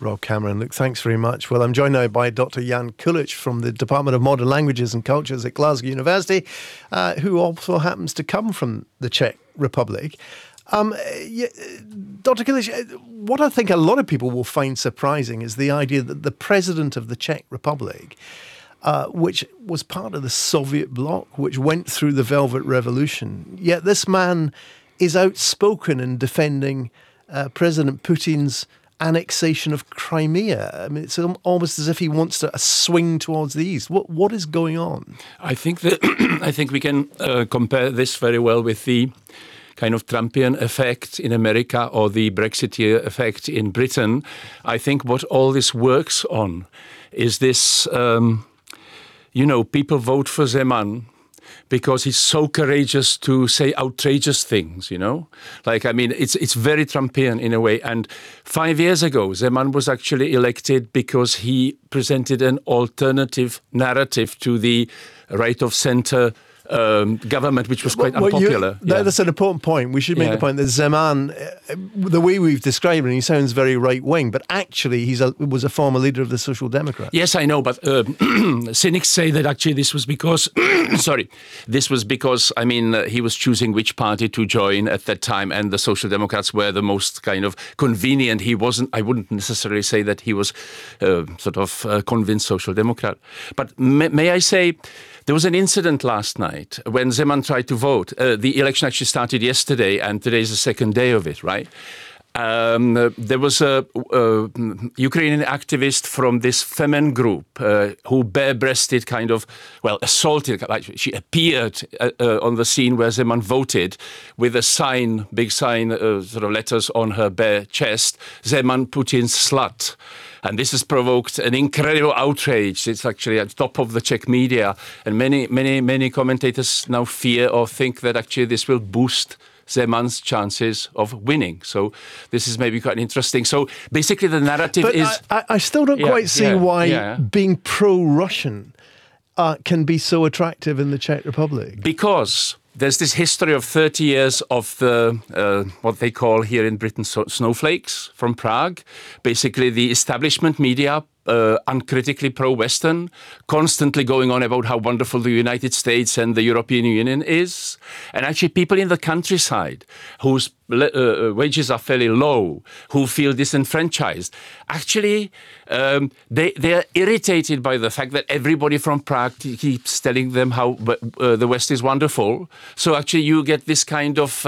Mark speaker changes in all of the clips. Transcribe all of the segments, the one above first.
Speaker 1: Rob Cameron, look, thanks very much. Well, I'm joined now by Dr. Jan Kulic from the Department of Modern Languages and Cultures at Glasgow University, who also happens to come from the Czech Republic. Dr. Kulic, what I think a lot of people will find surprising is the idea that the president of the Czech Republic, which was part of the Soviet bloc, which went through the Velvet Revolution, yet this man is outspoken in defending President Putin's annexation of Crimea. I mean, it's almost as if he wants to swing towards the east. What is going on?
Speaker 2: I think that I think we can compare this very well with the kind of Trumpian effect in America or the Brexiteer effect in Britain. I think what all this works on is this, people vote for Zeman because he's so courageous to say outrageous things, it's very Trumpian in a way. And 5 years ago, Zeman was actually elected because he presented an alternative narrative to the right of center government, which was quite unpopular.
Speaker 1: That's an important point. We should make the point that Zeman, the way we've described him, he sounds very right-wing, but actually he was a former leader of the Social Democrats.
Speaker 2: Yes, I know, but cynics say that actually this was because, he was choosing which party to join at that time, and the Social Democrats were the most kind of convenient. I wouldn't necessarily say that he was a convinced Social Democrat. But may I say, there was an incident last night when Zeman tried to vote. The election actually started yesterday, and today is the second day of it, right? There was a Ukrainian activist from this Femen group who bare-breasted assaulted. She appeared on the scene where Zeman voted with a sign, big sign, letters on her bare chest, Zeman Putin's slut. And this has provoked an incredible outrage. It's actually at the top of the Czech media. And many commentators now fear or think that actually this will boost Zeman's chances of winning. So this is maybe quite interesting. So basically the narrative is...
Speaker 1: I still don't quite see why being pro-Russian can be so attractive in the Czech Republic.
Speaker 2: Because there's this history of 30 years of the what they call here in Britain snowflakes from Prague. Basically the establishment media, uncritically pro-Western, constantly going on about how wonderful the United States and the European Union is. And actually people in the countryside whose wages are fairly low, who feel disenfranchised, actually they are irritated by the fact that everybody from Prague keeps telling them how the West is wonderful. So actually you get this kind of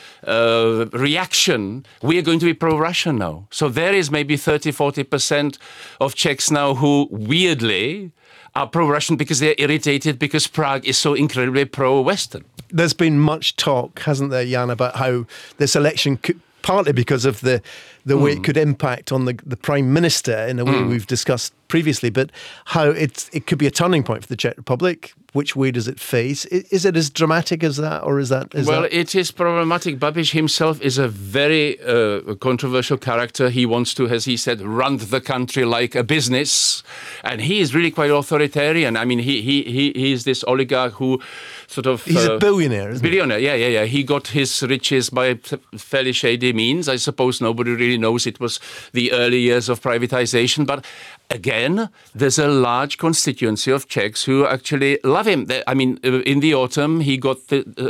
Speaker 2: reaction. We are going to be pro-Russian now. So there is maybe 30-40% of Czechs now who weirdly are pro-Russian because they're irritated because Prague is so incredibly pro-Western.
Speaker 1: There's been much talk, hasn't there, Jan, about how this election could, partly because of the way it could impact on the Prime Minister in a way we've discussed previously, but how it could be a turning point for the Czech Republic. Which way does it face? Is it as dramatic as that, or is that...
Speaker 2: It is problematic. Babiš himself is a very controversial character. He wants to, as he said, run the country like a business, and he is really quite authoritarian. I mean, he is this oligarch who
Speaker 1: he's a billionaire, isn't he?
Speaker 2: Billionaire, yeah. He got his riches by fairly shady means. I suppose nobody really knows it was the early years of privatization, but again, there's a large constituency of Czechs who actually love him. I mean, in the autumn, he got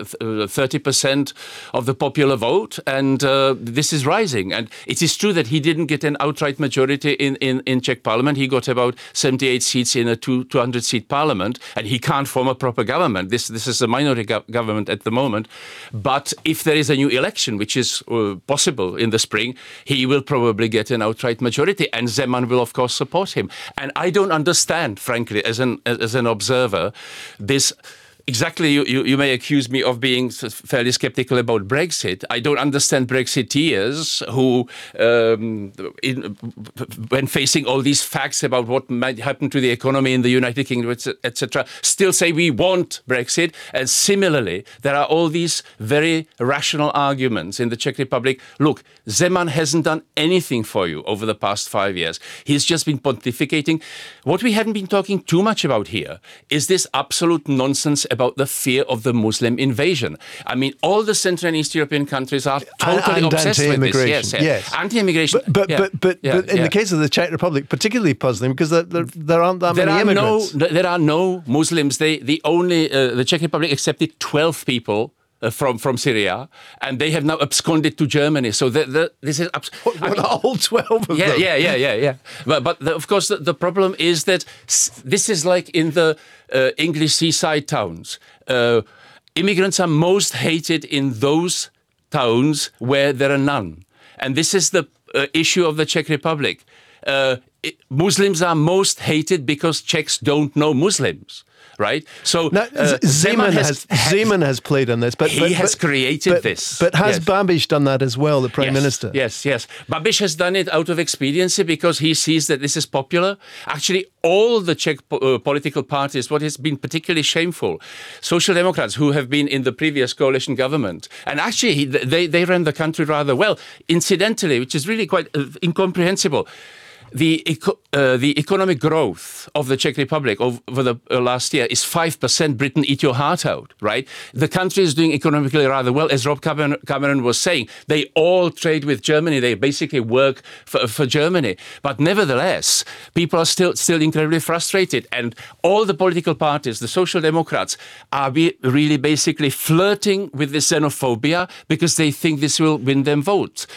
Speaker 2: 30% of the popular vote, and this is rising. And it is true that he didn't get an outright majority in Czech parliament. He got about 78 seats in a 200-seat parliament, and he can't form a proper government. This is a minority government at the moment. But if there is a new election, which is possible in the spring, he will probably get an outright majority, and Zeman will, of course, support him. And I don't understand, frankly, as an observer, this. Exactly, you may accuse me of being fairly skeptical about Brexit. I don't understand Brexiteers who, when facing all these facts about what might happen to the economy in the United Kingdom, etc., still say we want Brexit. And similarly, there are all these very rational arguments in the Czech Republic. Look, Zeman hasn't done anything for you over the past 5 years. He's just been pontificating. What we haven't been talking too much about here is this absolute nonsense about the fear of the Muslim invasion. I mean, all the Central and East European countries are totally obsessed with this.
Speaker 1: Yes.
Speaker 2: Anti-immigration.
Speaker 1: But in the case of the Czech Republic, particularly puzzling because there aren't that many immigrants.
Speaker 2: There are no Muslims. The Czech Republic accepted 12 people from Syria, and they have now absconded to Germany. So this is
Speaker 1: all 12 of them.
Speaker 2: Yeah. But of course, the problem is that this is like in the English seaside towns. Immigrants are most hated in those towns where there are none, and this is the issue of the Czech Republic. Muslims are most hated because Czechs don't know Muslims. Right, so
Speaker 1: now, Zeman has played on this, but
Speaker 2: he has created this.
Speaker 1: But has Babiš done that as well, the Prime Minister?
Speaker 2: Yes. Babiš has done it out of expediency because he sees that this is popular. Actually, all the Czech political parties, what has been particularly shameful, Social Democrats who have been in the previous coalition government, and actually they ran the country rather well. Incidentally, which is really quite incomprehensible. The economic growth of the Czech Republic over the last year is 5%. Britain, eat your heart out, right? The country is doing economically rather well. As Rob Cameron was saying, they all trade with Germany. They basically work for Germany. But nevertheless, people are still incredibly frustrated. And all the political parties, the Social Democrats, are really basically flirting with this xenophobia because they think this will win them votes.